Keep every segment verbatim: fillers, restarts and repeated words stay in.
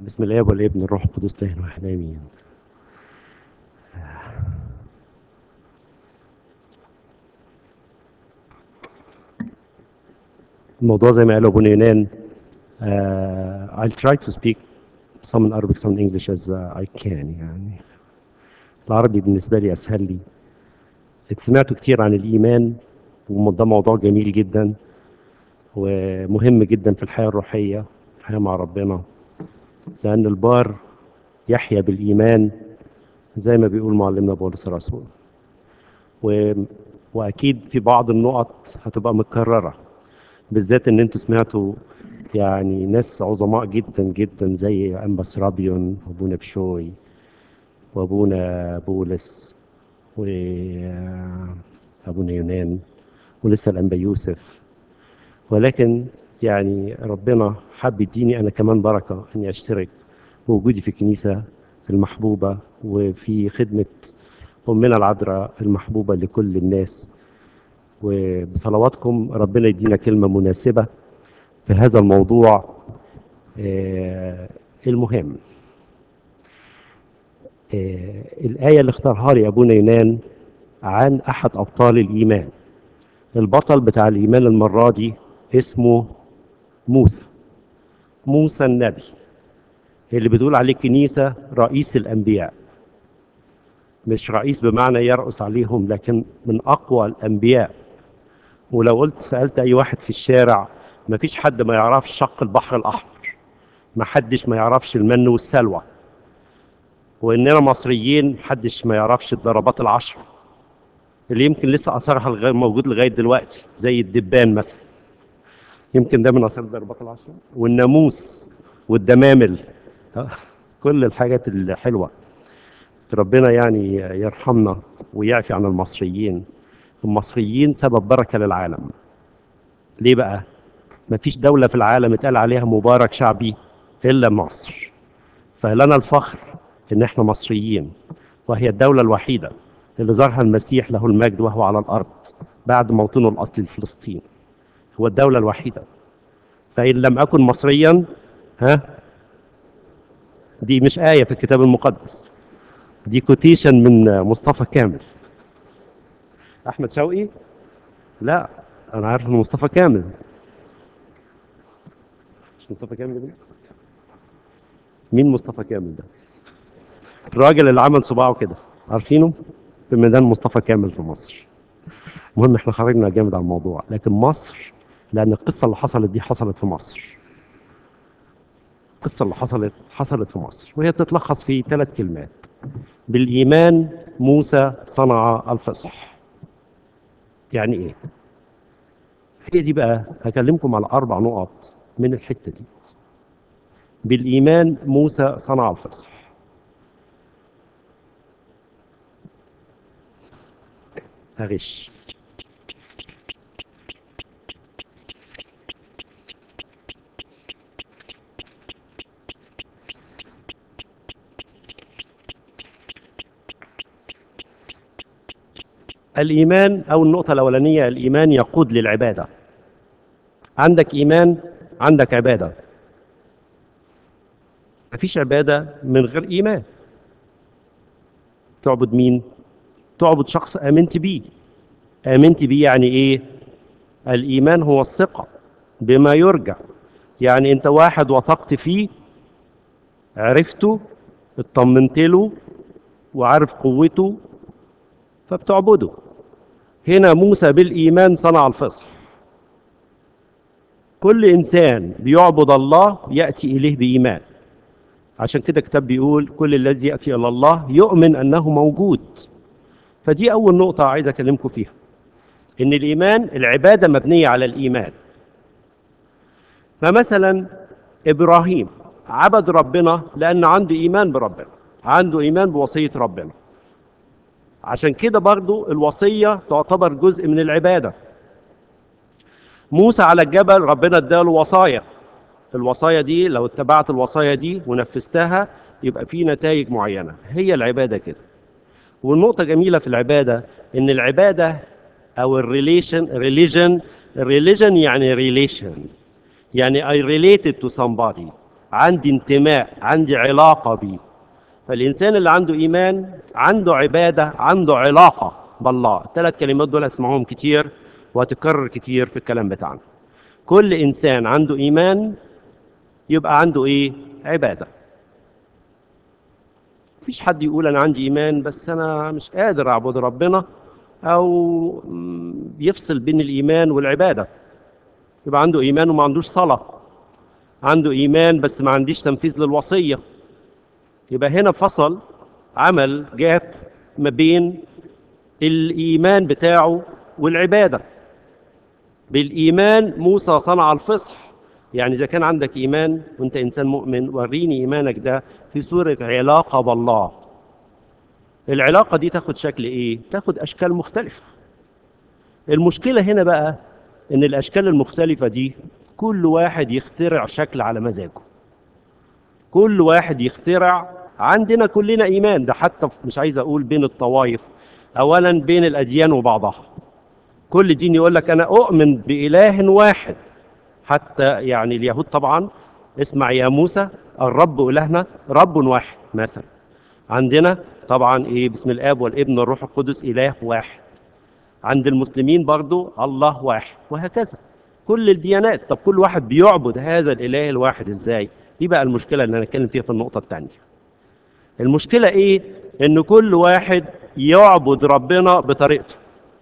بسم الله والابن الروح القدس له واحد امين. الموضوع زي ما قال ابو نينان. uh, I'll try to speak some in Arabic some in English as uh, I can. يعني العربي بالنسبة لي أسهل لي. سمعت كتير عن الإيمان وده موضوع جميل جدا ومهم جدا في الحياة الروحية، الحياة مع ربنا، لأن البار يحيا بالإيمان زي ما بيقول معلمنا بولس الرسول. و... وأكيد في بعض النقط هتبقى متكررة، بالذات إن أنتوا سمعتوا يعني ناس عظماء جدا جدا زي أنبا سرابيون وأبونا بشوي وأبونا بولس وأبونا يونان ولسه الأنبا يوسف. ولكن يعني ربنا حب يديني أنا كمان بركة إني أشترك بوجودي في الكنيسة المحبوبة وفي خدمة أمنا العذراء المحبوبة لكل الناس. وبصلواتكم ربنا يدينا كلمة مناسبة في هذا الموضوع آه المهم. آه الآية اللي اختارها لي أبونا يونان عن أحد أبطال الإيمان. البطل بتاع الإيمان المرة دي اسمه موسى، موسى النبي اللي بتقول عليه الكنيسة رئيس الأنبياء. مش رئيس بمعنى يرأس عليهم، لكن من أقوى الأنبياء. ولو قلت سألت أي واحد في الشارع مفيش حد ما يعرفش شق البحر الأحمر، ما حدش ما يعرفش المن والسلوى، وإننا مصريين محدش ما يعرفش الضربات العشر اللي يمكن لسه أثرها الغير موجود لغاية دلوقتي، زي الدبان مثلا، يمكن ده من أثار الضربات العشر، والناموس والدمامل، كل الحاجات الحلوة. ربنا يعني يرحمنا ويعفي عن المصريين. المصريين سبب بركة للعالم. ليه بقى؟ مفيش دولة في العالم اتقال عليها مبارك شعبي إلا مصر. فلنا الفخر إن إحنا مصريين، وهي الدولة الوحيدة اللي ظهرها المسيح له المجد وهو على الأرض بعد موطنه الأصلي لفلسطين. هو الدولة الوحيدة. فإن لم أكن مصريا، ها، دي مش آية في الكتاب المقدس، دي كوتيشن من مصطفى كامل. أحمد شوقي؟ لا، أنا عارف إن مصطفى كامل. مش مصطفى كامل ده؟ مين مصطفى كامل ده؟ الراجل اللي عمل صباعه كده، عارفينه؟ في ميدان مصطفى كامل في مصر. المهم احنا خرجنا جامد على الموضوع، لكن مصر، لأن القصة اللي حصلت دي حصلت في مصر. القصة اللي حصلت حصلت في مصر، وهي تتلخص في ثلاث كلمات: بالإيمان موسى صنع الفصح. يعني إيه؟ هي دي بقى هكلمكم على أربع نقط من الحتة دي. بالإيمان موسى صنع الفصح. هغش. الإيمان أو النقطة الأولانية، الإيمان يقود للعبادة. عندك إيمان عندك عبادة. مفيش عبادة من غير إيمان. تعبد مين؟ تعبد شخص آمنت بيه. آمنت بيه يعني إيه؟ الإيمان هو الثقة بما يرجع. يعني أنت واحد وثقت فيه، عرفته، اطمنت له، وعارف قوته، فبتعبده. هنا موسى بالإيمان صنع الفصح. كل إنسان بيعبد الله يأتي إليه بإيمان. عشان كده الكتاب بيقول كل الذي يأتي إلى الله يؤمن أنه موجود. فدي أول نقطة عايز أكلمكم فيها، إن الإيمان، العبادة مبنية على الإيمان. فمثلا إبراهيم عبد ربنا لأن عنده إيمان بربنا، عنده إيمان بوصية ربنا. عشان كده برضو الوصية تعتبر جزء من العبادة. موسى على الجبل ربنا اداله وصايا. الوصايا دي لو اتبعت الوصايا دي ونفذتها يبقى في نتائج معينة. هي العبادة كده. والنقطة جميلة في العبادة إن العبادة أو الريليشن، ريليجن، ريليجن يعني ريليشن، يعني I related to somebody. عندي انتماء، عندي علاقة بيه. فالإنسان اللي عنده إيمان عنده عبادة، عنده علاقة بالله. الثلاث كلمات دول اسمعهم كتير وهتكرر كتير في الكلام بتاعنا. كل إنسان عنده إيمان يبقى عنده إيه؟ عبادة. مفيش حد يقول أنا عندي إيمان بس أنا مش قادر أعبد ربنا، أو يفصل بين الإيمان والعبادة. يبقى عنده إيمان وما عندوش صلاة، عنده إيمان بس ما عنديش تنفيذ للوصية. يبقى هنا فصل، عمل جاب ما بين الإيمان بتاعه والعبادة. بالإيمان موسى صنع الفصح. يعني إذا كان عندك إيمان وأنت إنسان مؤمن، وريني إيمانك ده في صورة علاقة بالله. العلاقة دي تاخد شكل إيه؟ تاخد أشكال مختلفة. المشكلة هنا بقى إن الأشكال المختلفة دي كل واحد يخترع شكل على مزاجه. كل واحد يخترع. عندنا كلنا إيمان، ده حتى مش عايز أقول بين الطوائف، أولا بين الأديان وبعضها. كل دين يقول لك أنا أؤمن بإله واحد. حتى يعني اليهود طبعا، اسمع يا موسى الرب إلهنا رب واحد مثلا. عندنا طبعا إيه؟ بسم الآب والابن والروح القدس إله واحد. عند المسلمين برضو الله واحد، وهكذا كل الديانات. طب كل واحد بيعبد هذا الإله الواحد إزاي؟ دي بقى المشكلة اللي هنتكلم فيها في النقطة الثانية. المشكلة إيه؟ إن كل واحد يعبد ربنا بطريقته،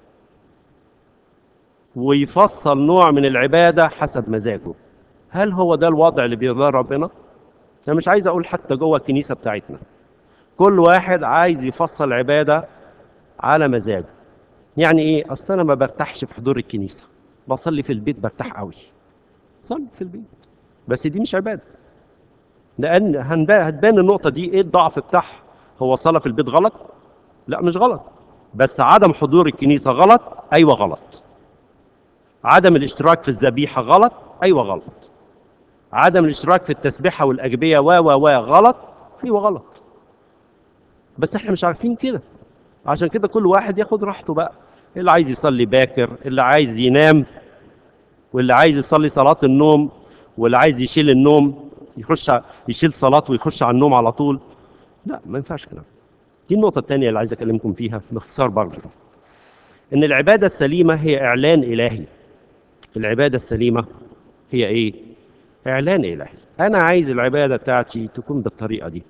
ويفصل نوع من العبادة حسب مزاجه. هل هو ده الوضع اللي بيرضاه ربنا؟ أنا مش عايز أقول حتى جوه الكنيسة بتاعتنا كل واحد عايز يفصل عبادة على مزاجه. يعني إيه؟ أصل أنا ما برتاحش في حضور الكنيسة، بصلي في البيت برتاح قوي. صلي في البيت، بس دي مش عبادة. لأن هتبان النقطة دي إيه الضعف بتاعها. هو صلاة في البيت غلط؟ لا مش غلط، بس عدم حضور الكنيسة غلط؟ أيوة غلط. عدم الاشتراك في الذبيحة غلط؟ أيوة غلط. عدم الاشتراك في التسبيحة والأجبية و و و غلط؟ أيوة غلط. بس احنا مش عارفين كده، عشان كده كل واحد ياخد راحته بقى. اللي عايز يصلي باكر، اللي عايز ينام، واللي عايز يصلي صلاة النوم، واللي عايز يشيل النوم يخش يشيل صلاته ويخش على النوم على طول. لا ما ينفعش كده. دي النقطة الثانية اللي عايز أكلمكم فيها باختصار برضه، إن العبادة السليمة هي إعلان إلهي. العبادة السليمة هي إيه؟ إعلان إلهي. أنا عايز العبادة بتاعتي تكون بالطريقة دي.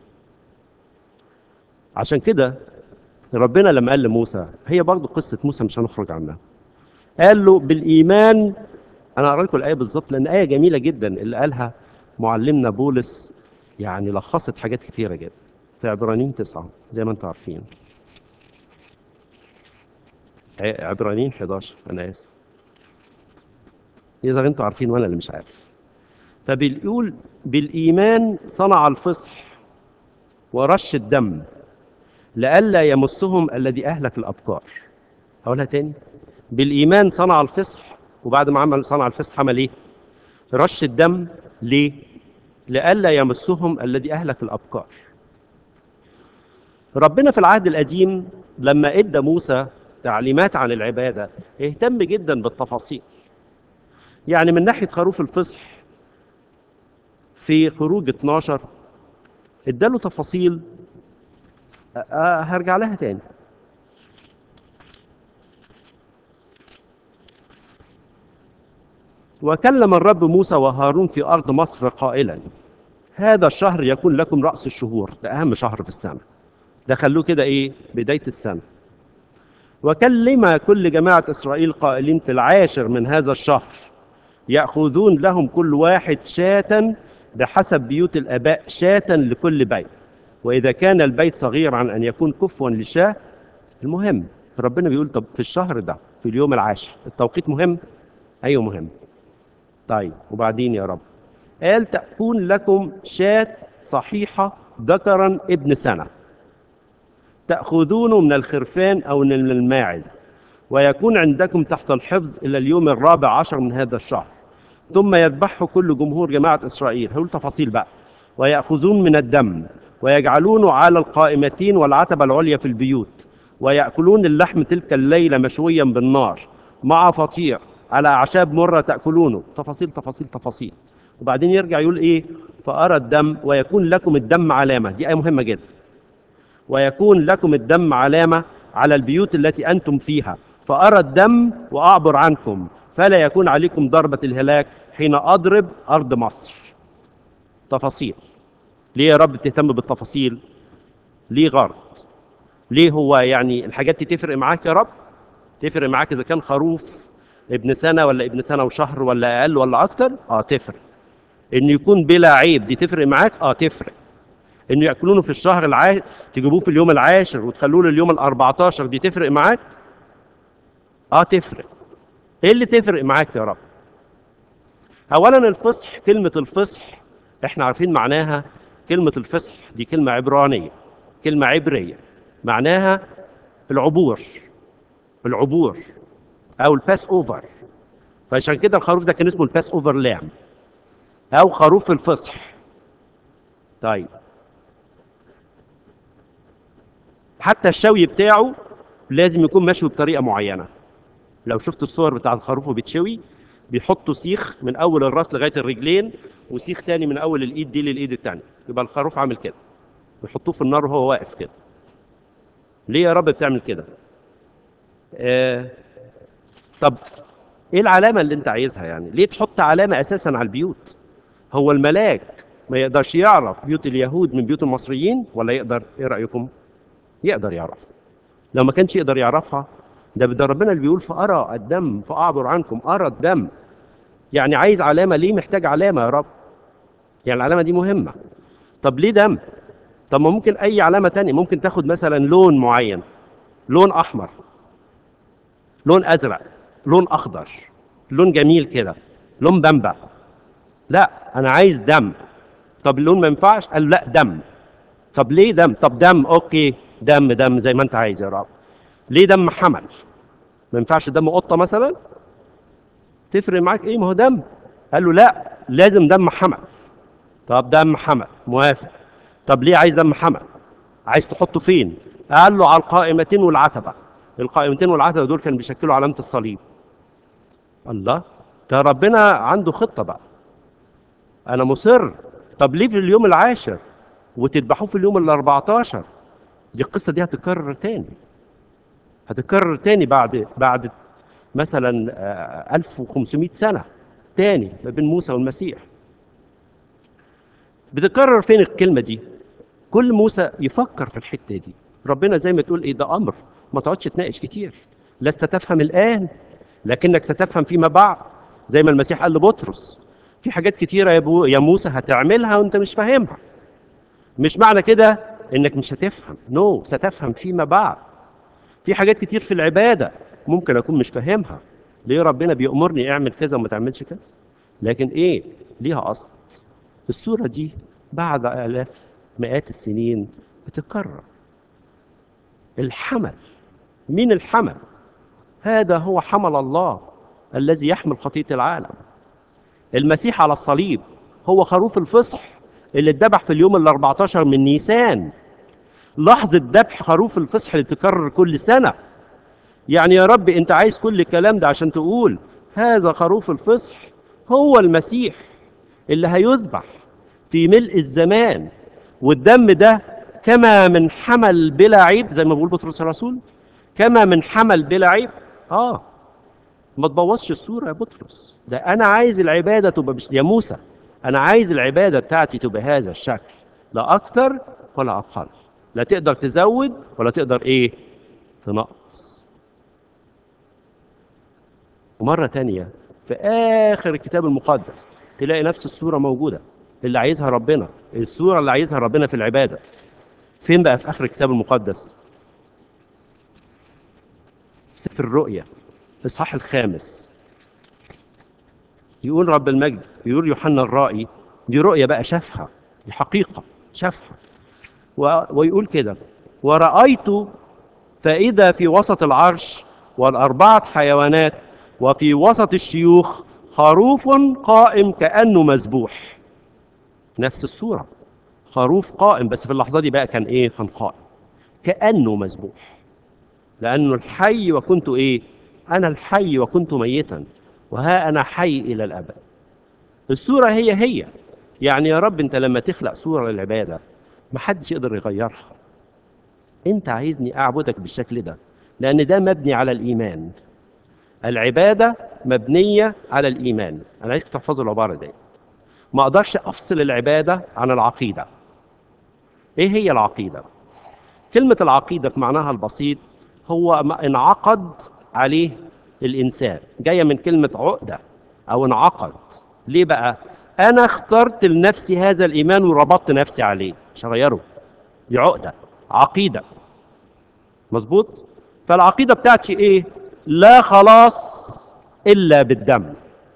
عشان كده ربنا لما قال لموسى، هي برضه قصة موسى مش هنخرج عنها، قال له بالإيمان. أنا أقرأ لكم الآية بالظبط لأن آية جميلة جدا اللي قالها معلمنا بولس، يعني لخصت حاجات كتيرة جدا في عبرانيين تسعة زي ما أنتم عارفين. عبرانيين حداشر، أنا آسف إذا أنتم عارفين وأنا اللي مش عارف. فبيقول بالإيمان صنع الفصح ورش الدم لئلا يمسهم الذي أهلك الأبكار. هقولها تاني. بالإيمان صنع الفصح، وبعد ما عمل صنع الفصح عمل إيه؟ رش الدم. ليه؟ لئلا يمسهم الذي أهلك الأبكار. ربنا في العهد القديم لما ادى موسى تعليمات عن العبادة اهتم جدا بالتفاصيل. يعني من ناحية خروف الفصح في خروج اتناشر اداله تفاصيل، أه هرجع لها تاني. وكلم الرب موسى وهارون في أرض مصر قائلا هذا الشهر يكون لكم رأس الشهور. ده أهم شهر في السنة، ده خلوه كده إيه؟ بداية السنة. وكلم كل جماعة إسرائيل قائلين في العاشر من هذا الشهر يأخذون لهم كل واحد شاة بحسب بيوت الآباء، شاة لكل بيت، وإذا كان البيت صغير عن أن يكون كفوا للشاة. المهم ربنا بيقول طب في الشهر ده في اليوم العاشر التوقيت مهم؟ أيوه مهم. طيب وبعدين يا رب؟ قال تكون لكم شاة صحيحة ذكرا ابن سنة تأخذونه من الخرفان أو من الماعز، ويكون عندكم تحت الحفظ إلى اليوم الرابع عشر من هذا الشهر، ثم يذبحه كل جمهور جماعة إسرائيل. هقول تفاصيل بقى. ويأخذون من الدم ويجعلونه على القائمتين والعتبة العليا في البيوت، ويأكلون اللحم تلك الليلة مشويا بالنار مع فطير على أعشاب مرة تأكلونه. تفاصيل تفاصيل تفاصيل. وبعدين يرجع يقول ايه؟ فأرى الدم ويكون لكم الدم علامة. دي آية مهمة جدا. ويكون لكم الدم علامة على البيوت التي أنتم فيها، فأرى الدم وأعبر عنكم، فلا يكون عليكم ضربة الهلاك حين أضرب أرض مصر. تفاصيل. ليه يا رب تهتم بالتفاصيل؟ ليه غرض؟ ليه هو يعني الحاجات دي تفرق معاك يا رب؟ تفرق معاك إذا كان خروف ابن سنة ولا ابن سنة وشهر ولا أقل ولا أكتر؟ آه تفرق. إن يكون بلا عيب دي تفرق معاك؟ آه تفرق. إنه يأكلونه في الشهر العاشر تجيبوه في اليوم العاشر وتخلوه لليوم الأربعتاشر، دي تفرق معاك؟ آه تفرق. إيه اللي تفرق معاك يا رب؟ أولاً الفصح، كلمة الفصح إحنا عارفين معناها. كلمة الفصح دي كلمة عبرانية، كلمة عبرية، معناها العبور، العبور أو الباس أوفر. فعشان كده الخروف ده كان اسمه الباس أوفر لام أو خروف الفصح. طيب حتى الشوي بتاعه لازم يكون مشوي بطريقة معينة. لو شفت الصور بتاع الخروف وبيتشوي، بيحطوا سيخ من اول الراس لغايه الرجلين، وسيخ تاني من اول الايد دي للايد التانيه، يبقى الخروف عامل كده، بيحطوه في النار وهو واقف كده. ليه يا رب بتعمل كده؟ آه طب ايه العلامه اللي انت عايزها يعني؟ ليه تحط علامه اساسا على البيوت؟ هو الملاك ما يقدرش يعرف بيوت اليهود من بيوت المصريين ولا يقدر؟ ايه رايكم؟ يقدر يعرف. لو ما كانش يقدر يعرفها، ده ده ربنا اللي بيقول فارى الدم فاعبر عنكم. ارى الدم يعني عايز علامه. ليه محتاج علامه يا رب؟ يعني العلامه دي مهمه. طب ليه دم؟ طب ما ممكن اي علامه تانية، ممكن تاخد مثلا لون معين، لون احمر، لون ازرق، لون اخضر، لون جميل كده، لون بامبا. لا انا عايز دم. طب اللون ما ينفعش؟ قال لا دم. طب ليه دم؟ طب دم اوكي، دم دم زي ما انت عايز يا رب. ليه دم حمل؟ ما ينفعش دم قطه مثلا؟ تفرق معاك ايه؟ ما هو دم. قال له لا لازم دم حمل. طب دم حمل موافق. طب ليه عايز دم حمل؟ عايز تحطه فين؟ قال له على القائمتين والعتبه. القائمتين والعتبه دول كانوا بيشكلوا علامه الصليب. الله، ده ربنا عنده خطه بقى. انا مصر. طب ليه في اليوم العاشر وتذبحوه في اليوم ال أربعتاشر؟ دي القصه دي هتتكرر تاني، هتتكرر تاني بعد بعد مثلا آه، ألف وخمسمائة سنه تاني ما بين موسى والمسيح. بتتكرر فين الكلمه دي؟ كل موسى يفكر في الحته دي. ربنا زي ما تقول ايه، ده امر ما تقعدش تناقش كتير. لست تفهم الان لكنك ستفهم فيما بعد. زي ما المسيح قال لبطرس، في حاجات كتيره يا ابو يا موسى هتعملها وانت مش فاهمها. مش معنى كده انك مش هتفهم، نو no. ستفهم فيما بعد. في حاجات كتير في العباده ممكن اكون مش فاهمها. ليه ربنا بيأمرني اعمل كذا وما تعملش كذا؟ لكن ايه، ليها اصل. الصوره دي بعد الاف مئات السنين بتتكرر. الحمل. مين الحمل؟ هذا هو حمل الله الذي يحمل خطية العالم. المسيح على الصليب هو خروف الفصح اللي اتذبح في اليوم ال أربعتاشر من نيسان. لحظة ذبح خروف الفصح اللي تكرر كل سنة. يعني يا رب انت عايز كل الكلام ده عشان تقول هذا خروف الفصح هو المسيح اللي هيذبح في ملء الزمان، والدم ده كما من حمل بلا عيب زي ما بيقول بطرس الرسول، كما من حمل بلا عيب. اه ما تبوظش الصوره يا بطرس. ده انا عايز العباده تبقى مش يا موسى، انا عايز العباده بتاعتي تبقى هذا الشكل، لا اكتر ولا اقل. لا تقدر تزود ولا تقدر ايه تنقص. ومره تانية في اخر الكتاب المقدس تلاقي نفس الصوره موجوده اللي عايزها ربنا، الصوره اللي عايزها ربنا في العباده. فين بقى؟ في اخر الكتاب المقدس، سفر الرؤيا الاصحاح الخامس. يقول رب المجد، يقول يوحنا الرائي، دي رؤيا بقى شافها، دي حقيقه شافها. و... ويقول كده: ورأيت فإذا في وسط العرش والأربعة حيوانات وفي وسط الشيوخ خروف قائم كأنه مذبوح. نفس الصورة، خروف قائم، بس في اللحظة دي بقى كان إيه؟ كان قائم كأنه مذبوح. لأنه الحي وكنت إيه؟ أنا الحي وكنت ميتا وها أنا حي إلى الأبد. الصورة هي هي. يعني يا رب انت لما تخلق صورة للعبادة محدش يقدر يغيرها. انت عايزني اعبدك بالشكل ده لان ده مبني على الايمان. العبادة مبنية على الايمان. انا عايزك تحفظوا العبارة دي. ما اقدرش افصل العبادة عن العقيدة. ايه هي العقيدة؟ كلمة العقيدة في معناها البسيط هو ما انعقد عليه الإنسان، جاية من كلمة عقدة أو انعقد. ليه بقى؟ أنا اخترت لنفسي هذا الإيمان وربطت نفسي عليه، مش هغيره. دي عقدة، عقيدة. مظبوط؟ فالعقيدة بتاعتي إيه؟ لا خلاص إلا بالدم.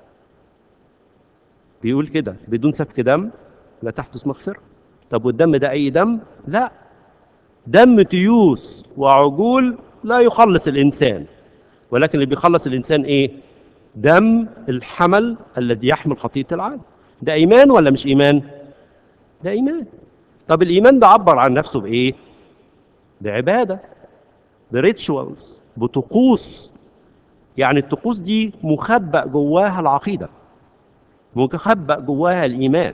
بيقول كده بدون سفك دم لا تحدث مغفرة. طب والدم ده أي دم؟ لا، دم تيوس وعجول لا يخلص الإنسان، ولكن اللي بيخلص الإنسان إيه؟ دم الحمل الذي يحمل خطية العالم. ده إيمان ولا مش إيمان؟ ده إيمان. طب الإيمان ده عبر عن نفسه بإيه؟ بعبادة، بريتشوالز، بطقوس. يعني الطقوس دي مخبأ جواها العقيدة، مخبأ جواها الإيمان.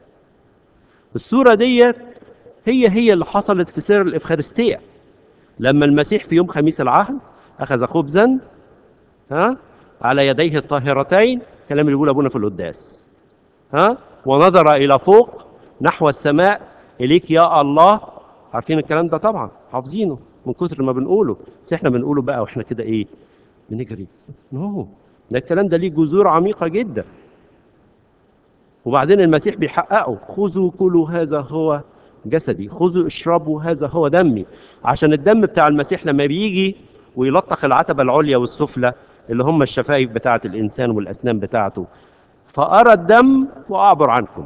الصورة ديت هي هي اللي حصلت في سر الإفخارستية لما المسيح في يوم خميس العهد أخذ خبزا ها على يديه الطاهرتين، الكلام اللي بيقول ابونا في القداس، ها ونظر الى فوق نحو السماء اليك يا الله. عارفين الكلام ده طبعا، حافظينه من كثر ما بنقوله، بس احنا بنقوله بقى واحنا كده ايه، بنجري. نو، ده الكلام ده ليه جذور عميقه جدا. وبعدين المسيح بيحققه، خذوا كلوا هذا هو جسدي، خذوا اشربوا هذا هو دمي. عشان الدم بتاع المسيح لما بيجي ويلطخ العتبة العليا والسفلى اللي هم الشفايف بتاعة الإنسان والأسنان بتاعته، فأرى الدم وأعبر عنكم.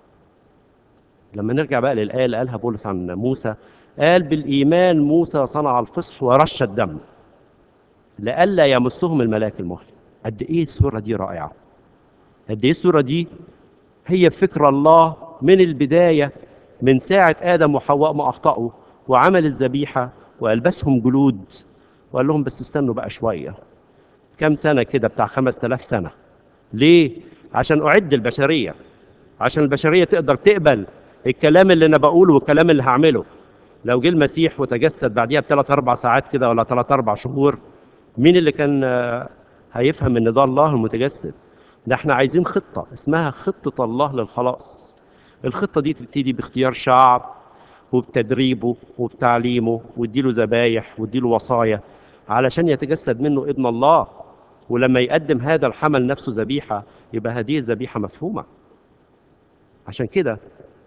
لما نرجع بقى للآية اللي قالها بولس عن موسى، قال بالإيمان موسى صنع الفصح ورش الدم لئلا يمسهم الملاك المهلك. قد إيه السورة دي رائعة، قد إيه السورة دي هي فكر الله من البداية، من ساعة آدم وحواء ما أخطأوا وعمل الذبيحة وألبسهم جلود وقال لهم بس استنوا بقى شوية، كم سنة كده، بتاع خمس تلاف سنة. ليه؟ عشان أعد البشرية، عشان البشرية تقدر تقبل الكلام اللي أنا بقوله والكلام اللي هعمله. لو جه المسيح وتجسد بعديها بثلاث أربع ساعات كده ولا ثلاث أربع شهور، مين اللي كان هيفهم إن ده الله المتجسد؟ ده احنا عايزين خطة اسمها خطة الله للخلاص. الخطة دي تبتدي باختيار شعب وبتدريبه وبتعليمه واديله ذبايح واديله وصايا علشان يتجسد منه ابن الله. ولما يقدم هذا الحمل نفسه ذبيحة يبقى هذه الذبيحة مفهومة. عشان كده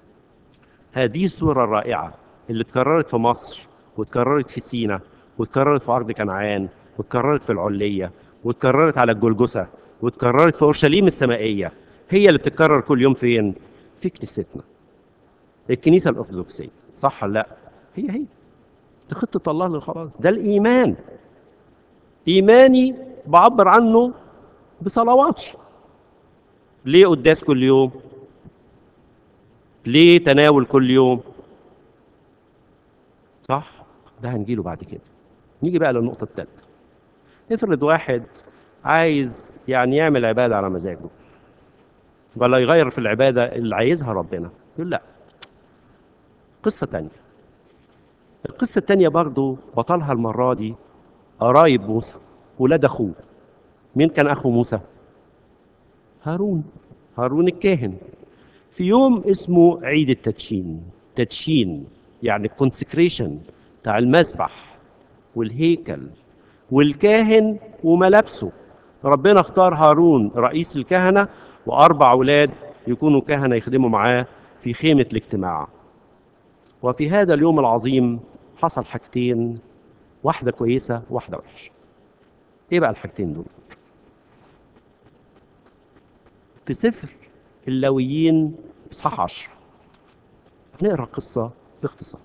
هذه الصورة الرائعة اللي اتكررت في مصر واتكررت في سينا واتكررت في أرض كنعان واتكررت في العلية واتكررت على الجلجثة واتكررت في أورشليم السمائية، هي اللي بتتكرر كل يوم فين؟ في كنيستنا، الكنيسة الأرثوذكسية. صح ولا لا؟ هي هي دي خطة الله للخلاص. ده الإيمان. إيماني بعبر عنه بصلواتي. ليه قداس كل يوم؟ ليه تناول كل يوم؟ صح؟ ده هنجيله بعد كده. نيجي بقى للنقطة الثالثة. افرض واحد عايز يعني يعمل عبادة على مزاجه ولا يغير في العبادة اللي عايزها ربنا، يقول لا، قصة تانية. القصة التانية برضو بطلها المرة دي قرايب موسى، ولاد أخوه. مين كان أخو موسى؟ هارون، هارون الكاهن. في يوم اسمه عيد التدشين. تدشين يعني الكونسكريشن بتاع المذبح والهيكل والكاهن وملابسه. ربنا اختار هارون رئيس الكهنة وأربع أولاد يكونوا كهنة يخدموا معاه في خيمة الاجتماع. وفي هذا اليوم العظيم حصل حاجتين، واحدة كويسة واحدة وحشة. ايه بقى الحاجتين دول؟ في سفر اللاويين اصحاح عشرة نقرا قصة باختصار.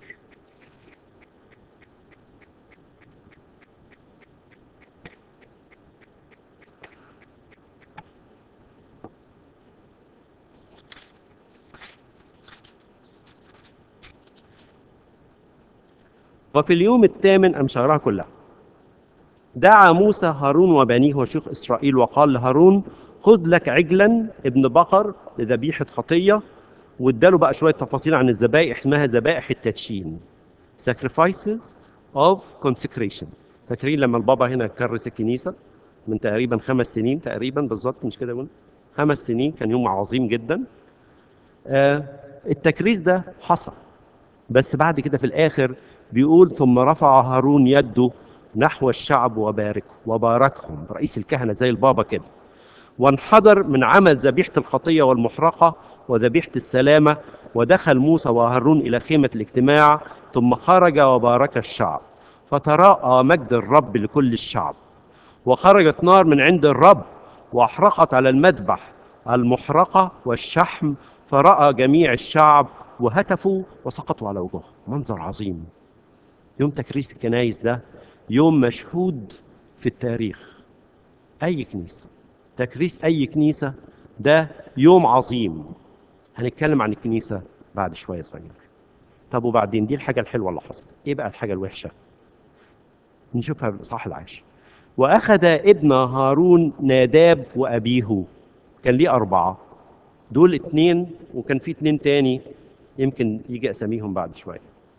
وفي اليوم الثامن، انا مش هقراها كلها، دعا موسى هارون وبنيه وشيوخ اسرائيل وقال لهارون خذ لك عجلا ابن بقر لذبيحة خطية، واداله بقى شوية تفاصيل عن الذبائح اسمها ذبائح التدشين، sacrifices of consecration. فاكرين لما البابا هنا كرس الكنيسة من تقريبا خمس سنين تقريبا بالظبط، مش كده يقول خمس سنين، كان يوم عظيم جدا. آه التكريس ده حصل، بس بعد كده في الآخر بيقول ثم رفع هارون يده نحو الشعب وباركه وباركهم، رئيس الكهنة زي البابا كده، وانحدر من عمل ذبيحة الخطية والمحرقة وذبيحة السلامة، ودخل موسى وهارون إلى خيمة الاجتماع، ثم خرج وبارك الشعب، فتراءى مجد الرب لكل الشعب، وخرجت نار من عند الرب وأحرقت على المذبح المحرقة والشحم، فرأى جميع الشعب وهتفوا وسقطوا على وجوههم. منظر عظيم. يوم تكريس الكنايس ده يوم مشهود في التاريخ. أي كنيسة، تكريس أي كنيسة ده يوم عظيم. هنتكلم عن الكنيسة بعد شوية صغير. طب وبعدين دي الحاجة الحلوة اللي حصلت، إيه بقى الحاجة الوحشة؟ نشوفها في الإصحاح العاشر. وأخذ ابن هارون ناداب وأبيه، كان ليه أربعة، دول اتنين وكان في اتنين تاني يمكن يجي أساميهم بعد شوية.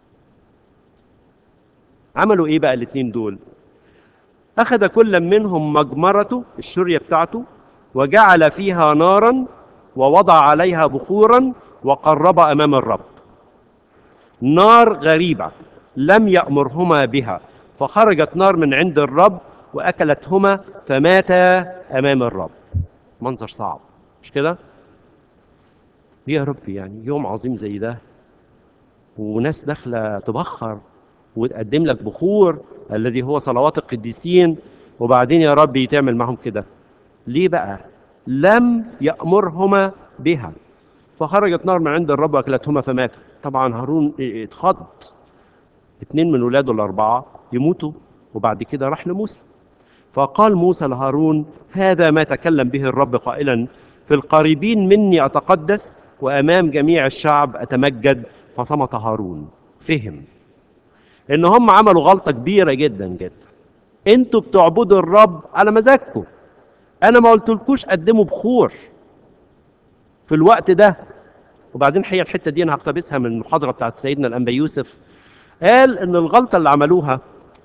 عملوا إيه بقى الاتنين دول؟ أخذ كل منهم مجمرته الشرية بتاعته، وجعل فيها نارا ووضع عليها بخورا وقرب أمام الرب. نار غريبة لم يأمرهما بها، فخرجت نار من عند الرب وأكلتهما فماتا أمام الرب. منظر صعب مش كده؟ يا رب، يعني يوم عظيم زي ده وناس داخلة تبخر وتقدم لك بخور الذي هو صلوات القديسين، وبعدين يا رب يتعمل معهم كده ليه بقى؟ لم يأمرهما بها، فخرجت نار من عند الرب وأكلتهما فماتا. طبعا هارون اتخض، اتنين من ولاده الأربعة يموتوا، وبعد كده راح لموسى، فقال موسى لهارون هذا ما تكلم به الرب قائلا في القريبين مني أتقدس وأمام جميع الشعب أتمجد. فصمت هارون. فهم إن هم عملوا غلطة كبيرة جدا جدا. انتوا بتعبدوا الرب على مزاجكم، أنا ما قلتلكوش قدموا بخور في الوقت ده. وبعدين هي الحتة دي أنا هقتبسها من المحاضرة بتاعت سيدنا الأنبا يوسف، قال إن الغلطة اللي عملوها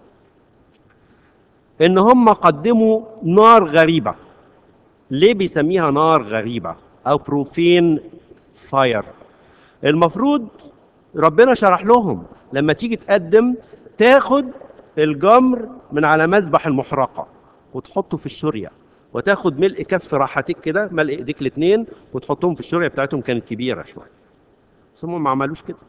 إن هم قدموا نار غريبة. ليه بيسميها نار غريبة أو بروفين فاير؟ المفروض ربنا شرح لهم لما تيجي تقدم تاخد الجمر من على مذبح المحرقة وتحطه في الشورية، وتاخد ملء كف راحتك كده، ملء ايديك الاثنين، وتحطهم في الشورية بتاعتهم. كانت كبيرة شوية، بس هم ما عملوش كده،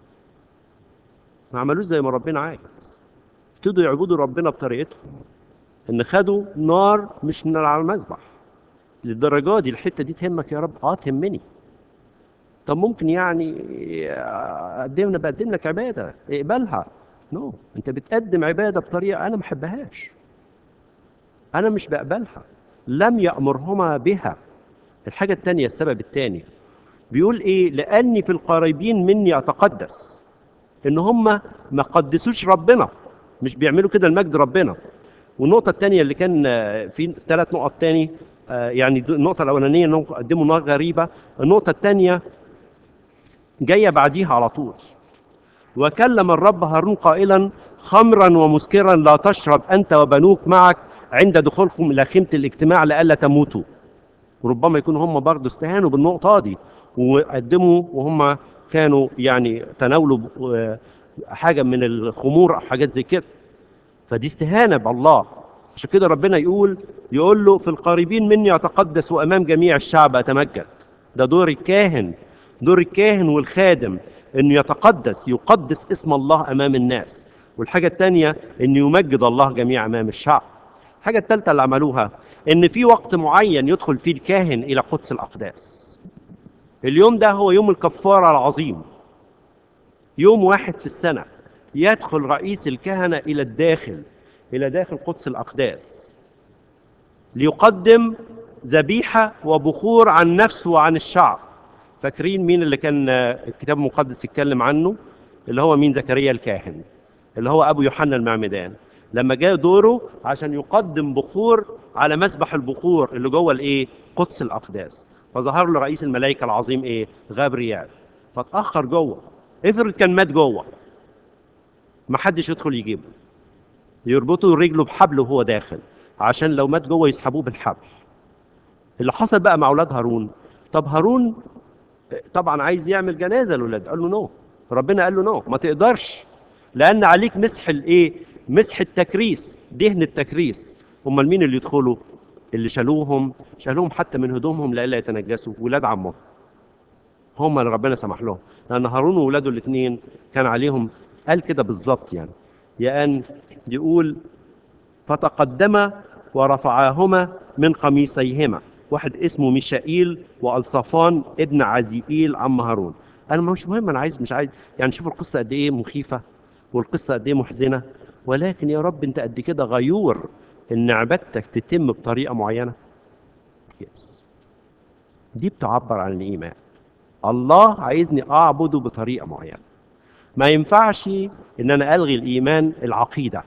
ما عملوش زي ما ربنا عايز. ابتدوا يعبدوا ربنا بطريقتهم، ان خدوا نار مش من على المذبح. للدرجة دي الحتة دي تهمك يا رب؟ اه تهمني. طب ممكن يعني اقدم بقدم لك عباده اقبلها؟ نو no. انت بتقدم عباده بطريقه انا ما بحبهاش، انا مش بقبلها. لم يأمرهما بها. الحاجه الثانيه، السبب الثاني بيقول ايه؟ لاني في القريبين مني اتقدس. ان هم ما قدسوش ربنا، مش بيعملوا كده لمجد ربنا. والنقطه الثانيه اللي كان في ثلاث نقط تاني، يعني النقطه الاولانيه انهم قدموا نار غريبه، النقطه الثانيه جايه بعديها على طول. وكلم الرب هارون قائلا خمرا ومسكرا لا تشرب انت وبنوك معك عند دخولكم الى خيمه الاجتماع لئلا تموتوا. وربما يكونوا هم برضه استهانوا بالنقطه دي وقدموا وهم كانوا يعني تناولوا حاجه من الخمور او حاجات زي كده، فدي استهانه بالله. عشان كده ربنا يقول يقول له في القريبين مني اتقدس وامام جميع الشعب اتمجد. ده دور الكاهن، دور الكاهن والخادم انه يتقدس، يقدس اسم الله امام الناس. والحاجه الثانيه انه يمجد الله جميع امام الشعب. الحاجه الثالثه اللي عملوها ان في وقت معين يدخل فيه الكاهن الى قدس الاقداس. اليوم ده هو يوم الكفاره العظيم، يوم واحد في السنه يدخل رئيس الكهنه الى الداخل، الى داخل قدس الاقداس، ليقدم ذبيحه وبخور عن نفسه وعن الشعب. فاكرين مين اللي كان الكتاب المقدس يتكلم عنه؟ اللي هو مين؟ زكريا الكاهن، اللي هو ابو يوحنا المعمدان. لما جاء دوره عشان يقدم بخور على مسبح البخور اللي جوه الايه؟ قدس الاقداس. فظهر له رئيس الملائكه العظيم ايه؟ غابريال. فاتاخر جوه. افرض كان مات جوه، ما حدش يدخل يجيبه، يربطوا رجله بحبل وهو داخل، عشان لو مات جوه يسحبوه بالحبل. اللي حصل بقى مع اولاد هارون، طب هارون طبعا عايز يعمل جنازه لاولاده، قال له نو. ربنا قال له نو، ما تقدرش، لان عليك مسح الايه؟ مسح التكريس، دهن التكريس. امال مين اللي يدخلوا؟ اللي شالوهم شالوهم حتى من هدومهم لئلا يتنجسوا، ولاد عمهم هم اللي ربنا سمح لهم، لان هارون واولاده الاثنين كان عليهم. قال كده بالظبط يعني، يان يقول فتقدم ورفعاهما من قميصيهما، واحد اسمه ميشائيل والصفان ابن عزيئيل عم هارون. انا مش مهم، انا عايز مش عايز يعني شوف القصه قد ايه مخيفه والقصه قد ايه محزنه، ولكن يا رب انت قد كده غيور ان عبادتك تتم بطريقه معينه. يس. دي بتعبر عن الايمان. الله عايزني اعبده بطريقه معينه. ما ينفعش ان انا الغي الايمان، العقيده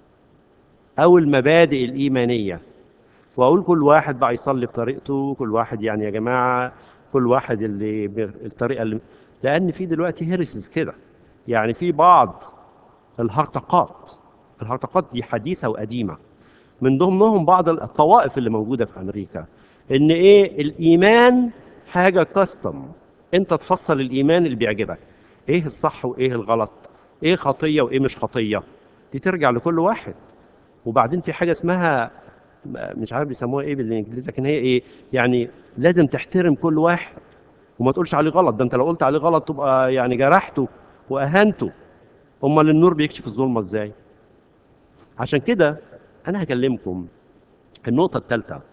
او المبادئ الايمانيه، واقول كل واحد بقى يصلي بطريقته، كل واحد يعني يا جماعه كل واحد اللي بالطريقه اللي، لان في دلوقتي هيرسز كده، يعني في بعض الهرطقات. الهرطقات دي حديثه وقديمه، من ضمنهم بعض الطوائف اللي موجوده في امريكا، ان ايه؟ الايمان حاجه كاستم، انت تفصل الايمان اللي بيعجبك، ايه الصح وايه الغلط، ايه خطيه وايه مش خطيه، دي ترجع لكل واحد. وبعدين في حاجه اسمها مش عارف بيسموها ايه بالانجليزي، لكن هي ايه يعني؟ لازم تحترم كل واحد وما تقولش عليه غلط، ده انت لو قلت عليه غلط تبقى يعني جرحته واهنته. امال النور بيكشف الظلمه ازاي؟ عشان كده انا هكلمكم النقطه الثالثه،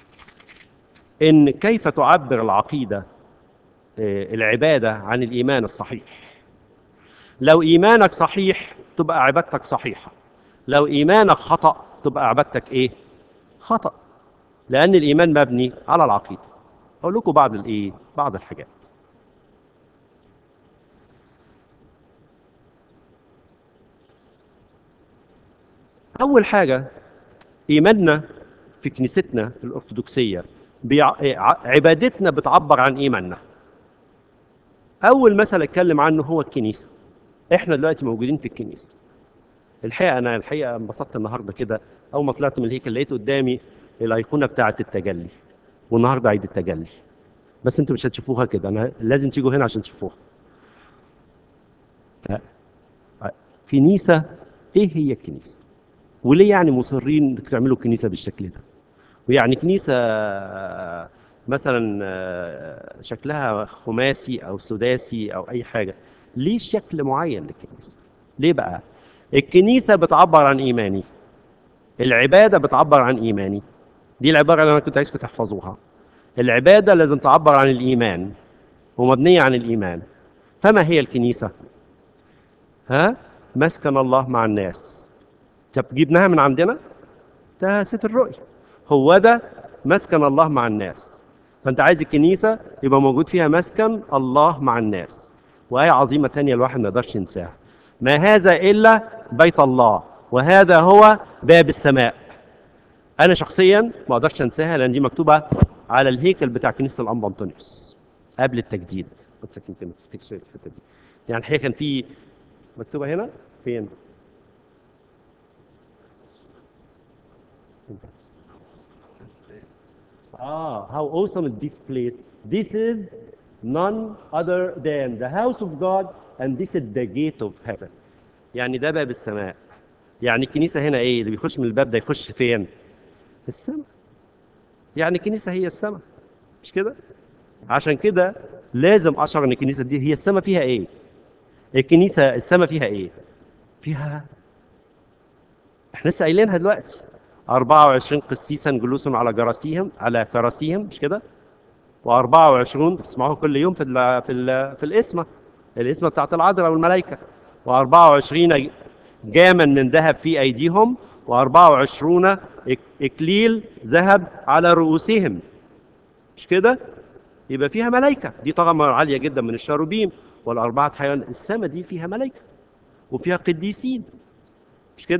ان كيف تعبر العقيده آه، العباده عن الايمان الصحيح. لو ايمانك صحيح تبقى عبادتك صحيحه، لو ايمانك خطا تبقى عبادتك ايه؟ خطا، لان الايمان مبني على العقيده. اقول لكم بعض الايه؟ بعض الحاجات. اول حاجه، ايماننا في كنيستنا الارثوذكسيه بيع... ع- عبادتنا بتعبر عن ايماننا. اول مثل اتكلم عنه هو الكنيسه. احنا دلوقتي موجودين في الكنيسه. الحقيقه انا الحقيقه انبسطت النهارده كده، اول ما طلعت من الهيكل لقيت قدامي الايقونه بتاعه التجلي، والنهارده عيد التجلي. بس انتوا مش هتشوفوها كده، انا لازم تيجوا هنا عشان تشوفوها. كنيسه، ايه هي الكنيسه؟ وليه يعني مصرين انك تعملوا كنيسه بالشكل ده؟ ويعني كنيسة مثلا آه، شكلها خماسي أو سداسي أو أي حاجة، ليه شكل معين للكنيسة؟ ليه بقى؟ الكنيسة بتعبر عن إيماني، العبادة بتعبر عن إيماني. دي العبارة اللي أنا كنت عايزكم تحفظوها. العبادة لازم تعبر عن الإيمان ومبنية عن الإيمان. فما هي الكنيسة؟ ها؟ مسكن الله مع الناس. طب جبناها من عندنا؟ ده سفر الرؤيا. هو ده مسكن الله مع الناس. فانت عايز الكنيسه يبقى موجود فيها مسكن الله مع الناس. وايه عظيمه تانية الواحد ما يقدرش ينساها، ما هذا الا بيت الله وهذا هو باب السماء. انا شخصيا ما اقدرش انساها، لان دي مكتوبه على الهيكل بتاع كنيسه الانبا انطونيوس قبل التجديد. قلت لك يمكن ما تفتكرش الحته دي، يعني الحقيقه كان في مكتوبه هنا فين؟ Ah, how awesome is this place. This is none other than the house of God and this is the gate of heaven. يعني ده باب السماء. يعني الكنيسة هنا ايه؟ اللي بيخش من الباب ده يخش فين؟ السماء. يعني الكنيسة هي السماء، مش كده؟ عشان كده لازم اشعر ان الكنيسة دي هي السماء. فيها ايه؟ الكنيسة السماء فيها ايه؟ فيها، احنا لسه قايلينها دلوقتي، أربعة وعشرين قسيسا جلوس على جراسيهم على كراسيهم، مش كده؟ و24 بتسمعوها كل يوم في ال في ال في الاسمه، الاسمه بتاعت العذراء والملائكه. و24 جاما من ذهب في ايديهم، و24 اكليل ذهب على رؤوسهم، مش كده؟ يبقى فيها ملائكه، دي طغمه عاليه جدا من الشاروبيم والاربعه حيوان. السماء دي فيها ملائكه وفيها قديسين، مش كده؟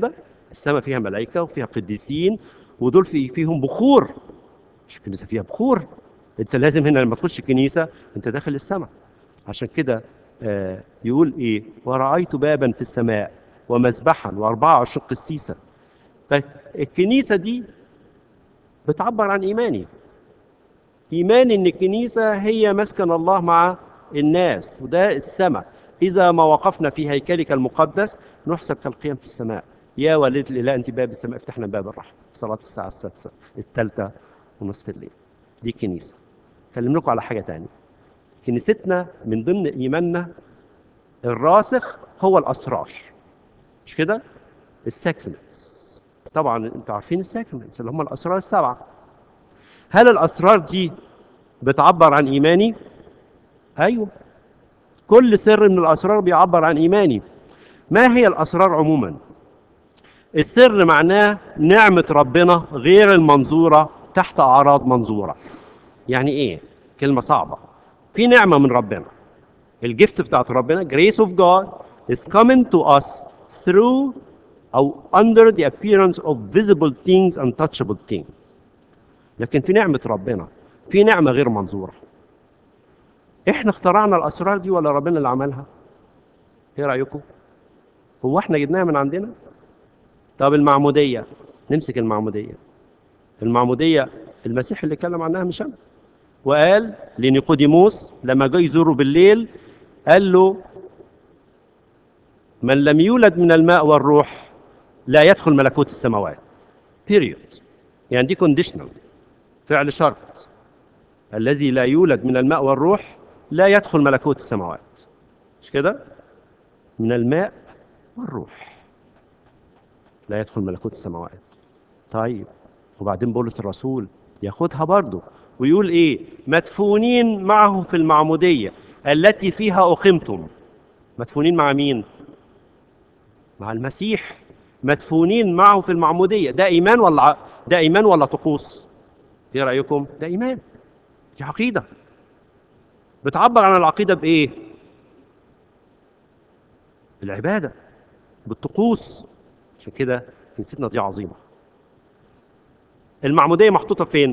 السماء فيها ملائكة وفيها قديسين، ودول في فيهم بخور. مش الكنيسة فيها بخور؟ انت لازم هنا لما تخش الكنيسة انت داخل السماء. عشان كده آه يقول ايه؟ ورأيت بابا في السماء ومذبحا وأربعة أشق السيسة. فالكنيسة دي بتعبر عن إيماني. إيماني إن الكنيسة هي مسكن الله مع الناس، وده السماء. إذا ما وقفنا في هيكلك المقدس نحسب كالقيام في السماء. يا والدة الإله أنت باب السماء، افتحنا باب الرحمة. صلاة الساعة السادسة الثالثة ونصف الليل. دي كنيسة. أكلم لكم على حاجة تانية. كنيستنا من ضمن إيماننا الراسخ هو الأسرار. مش كده؟ الساكرمنتس. طبعا انتوا عارفين الساكرمنتس اللي هم الأسرار السبعة. هل الأسرار دي بتعبر عن إيماني؟ أيوه. كل سر من الأسرار بيعبر عن إيماني. ما هي الأسرار عموما؟ السر معناه نعمة ربنا غير المنظورة تحت أعراض منظورة. يعني إيه؟ كلمة صعبة. في نعمة من ربنا. الجفت بتاعت ربنا grace of God is coming to us through أو under the appearance of visible things and touchable things. لكن في نعمة ربنا في نعمة غير منظورة. احنا اخترعنا الأسرار دي ولا ربنا اللي عملها؟ ايه رأيكم؟ هو احنا جبناها من عندنا؟ طب المعمودية، نمسك المعمودية. المعمودية المسيح اللي اتكلم عنها مش أنا. وقال لنيقوديموس لما جاي يزوره بالليل، قال له من لم يولد من الماء والروح لا يدخل ملكوت السماوات. بيريود. يعني دي كونديشنال، فعل شرط. الذي لا يولد من الماء والروح لا يدخل ملكوت السماوات. مش كده؟ من الماء والروح لا يدخل ملكوت السماوات. طيب وبعدين بولس الرسول ياخدها برضه ويقول ايه؟ مدفونين معه في المعمودية التي فيها أقمتم. مدفونين مع مين؟ مع المسيح. مدفونين معه في المعمودية. ده إيمان ولا ده إيمان ولا طقوس؟ ايه رأيكم؟ ده إيمان. دي عقيدة. بتعبر عن العقيدة بإيه؟ بالعبادة، بالطقوس. عشان كده كنيستنا دي عظيمة. المعمودية محطوطة فين؟